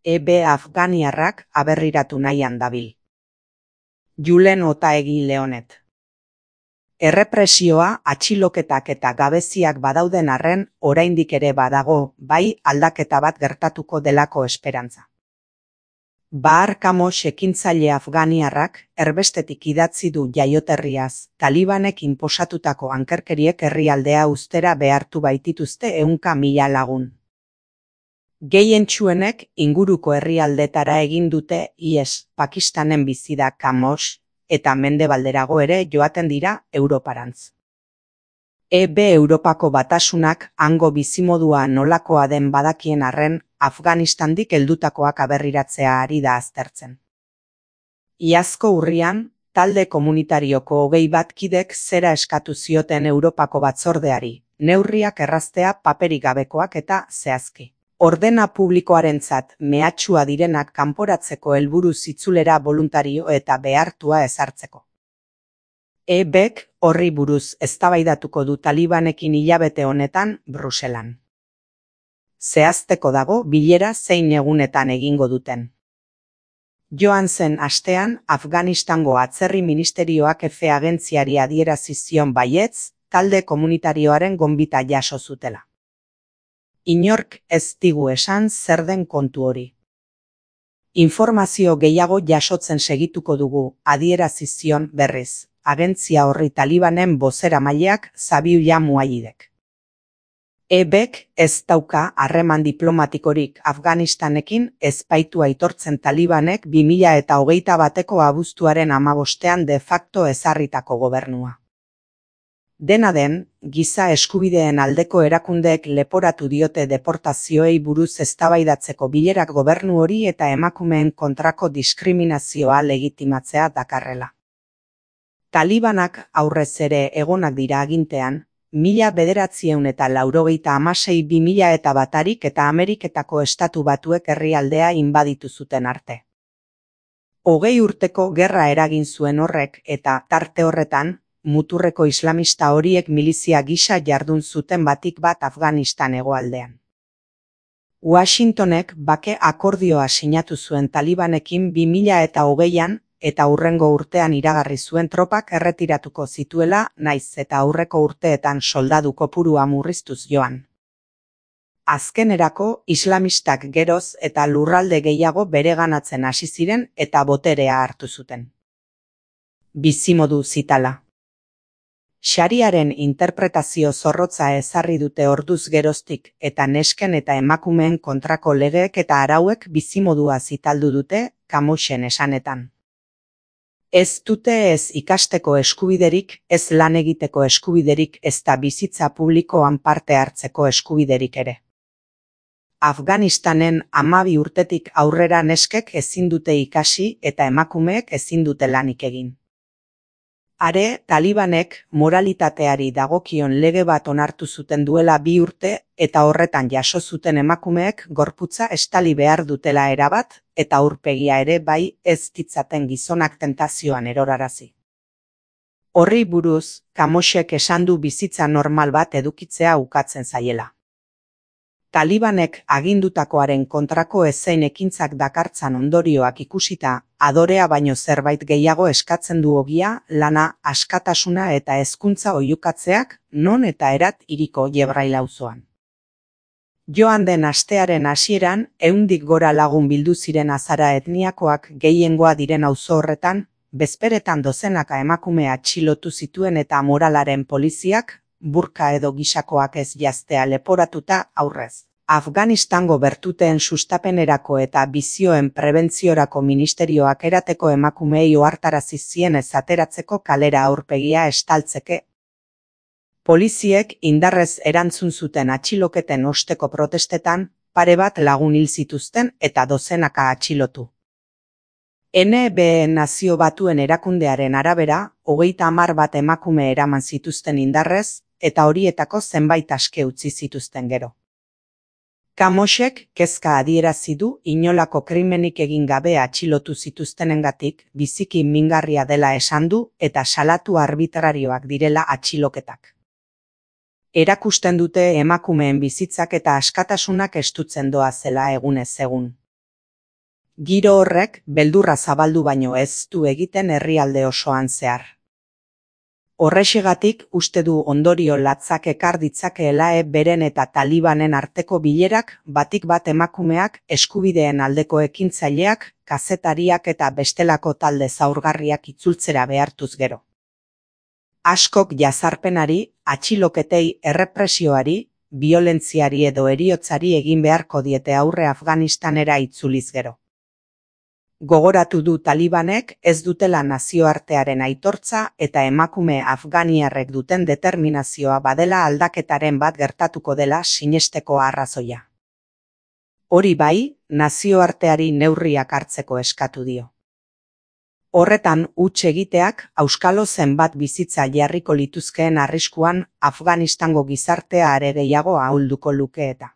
Afganiarrak aberriratu nahian dabil. Julen Otaegi Leonet. Errepresioa, atxiloketak eta gabeziak badauden arren, oraindik ere badago, bai aldaketa bat gertatuko delako esperantza. Bahar Kamosh ekintzaile afganiarrak erbestetik idatzi du jaioterriaz, talibanek inposatutako ankerkeriek herrialdea uztera behartu baitituzte 100.000 lagun. Gehientsuenek inguruko herrialdetara egin dute ihes, Pakistanen bizi da Kamosh, eta mendebalderago ere joaten dira Europarantz. Europako Batasunak hango bizimodua nolakoa den badakien arren, Afganistandik heldutakoak aberriratzea ari da aztertzen. Iazko urrian, talde komunitarioko 21 kidek zera eskatu zioten Europako batzordeari, neurriak erraztea paperik gabekoak eta zehazki. Ordena publikoarentzat mehatxua direnak kanporatzeko helburu itzulera boluntario eta behartua ezartzeko. EBek horri buruz eztabaidatuko du talibanekin hilabete honetan Bruselan. Zehazteko dago bilera zein egunetan egingo duten. Joan zen astean Afganistango atzerri ministerioak Efe agentziari adierazi zion baietz, talde komunitarioaren gonbita jaso zutela. Inork ez digu esan zer den kontu hori. Informazio gehiago jasotzen segituko dugu, adierazi zion berriz, agentzia horri talibanen bozeramaileak Zabiullah Muayidek. EBek ez dauka harreman diplomatikorik Afganistanekin ez baitu aitortzen talibanek 2021ko abuztuaren 15ean de facto ezarritako gobernua. Dena den, giza eskubideen aldeko erakundeek leporatu diote deportazioei buruz eztabaidatzeko bilerak gobernu hori eta emakumeen kontrako diskriminazioa legitimatzea dakarrela. Talibanak aurrez ere egonak dira agintean, 1996-2001 eta Ameriketako Estatu Batuek herrialdea inbaditu zuten arte. 20 urteko gerra eragin zuen horrek eta tarte horretan, muturreko islamista horiek milizia gisa jardun zuten batik bat Afganistan hegoaldean. Washingtonek bake akordioa sinatu zuen talibanekin 2020an eta hurrengo urtean iragarri zuen tropak erretiratuko zituela naiz eta aurreko urteetan soldadu kopurua murriztuz joan. Azkenerako islamistak geroz eta lurralde gehiago bereganatzen hasi ziren eta boterea hartu zuten. Bizimodu zitala. Shariaren interpretazio zorrotza ezarri dute orduz geroztik eta nesken eta emakumeen kontrako legeek eta arauek bizimodua zitaldu dute, Kamoshen esanetan. Ez dute ez ikasteko eskubiderik, ez lan egiteko eskubiderik ezta bizitza publikoan parte hartzeko eskubiderik ere. Afganistanen 12 urtetik aurrera neskek ezin dute ikasi eta emakumeek ezin dute lanik egin. Are, talibanek moralitateari dagokion lege bat onartu zuten duela 2 urte eta horretan jaso zuten emakumeek gorputza estali behar dutela erabat eta aurpegia ere bai ez ditzaten gizonak tentazioan erorarazi. Horri buruz, Kamoshek esan du bizitza normal bat edukitzea ukatzen zaiela. Talibanek agindutakoaren kontrako ezein ekintzak dakartzan ondorioak ikusita, adorea baino zerbait gehiago eskatzen du ogia, lana, askatasuna eta hezkuntza oihukatzeak non eta erat hiriko Jebrail auzoan. Joan den astearen hasieran, 100 gora lagun bildu ziren azara etniakoak gehiengoa diren auzo horretan, bezperetan dozenaka emakume atxilotu zituen eta moralaren poliziak, burka edo gisakoak ez jaztea leporatuta aurrez. Afganistango bertuteen sustapenerako eta bizioen prebentziorako ministerioak erateko emakumeei ohartarazi zien ez ateratzeko kalera aurpegia estaltzeke. Poliziek indarrez erantzun zuten atxiloketen osteko protestetan, pare bat lagun hil zituzten eta dozenaka atxilotu. NBE Nazio Batuen erakundearen arabera, 30 bat emakume eraman zituzten indarrez, eta horietako zenbait aske utzi zituzten gero. Kamoshek kezka adierazi du inolako krimenik egin gabe atxilotu zituztenengatik biziki mingarria dela esan du eta salatu arbitrarioak direla atxiloketak. Erakusten dute emakumeen bizitzak eta askatasunak estutzen doazela egunez egun. Giro horrek beldurra zabaldu baino ez du egiten herrialde osoan zehar. Horrexegatik uste du ondorio latzak ekar ditzakeela beren eta Talibanen arteko bilerak batik bat emakumeak, eskubideen aldeko ekintzaileak, kazetariak eta bestelako talde zaurgarriak itzultzera behartuz gero. Askok jazarpenari, atxiloketei, errepresioari, biolentziari edo heriotzari egin beharko diete aurre Afganistanera itzuliz gero. Gogoratu du Talibanek ez dutela nazioartearen aitortza eta emakume afganiarrek duten determinazioa badela aldaketaren bat gertatuko dela sinesteko arrazoia. Hori bai, nazioarteari neurriak hartzeko eskatu dio. Horretan huts egiteak auskalo zenbat bizitza jarriko lituzkeen arriskuan Afganistango gizartea are gehiago ahulduko luke eta.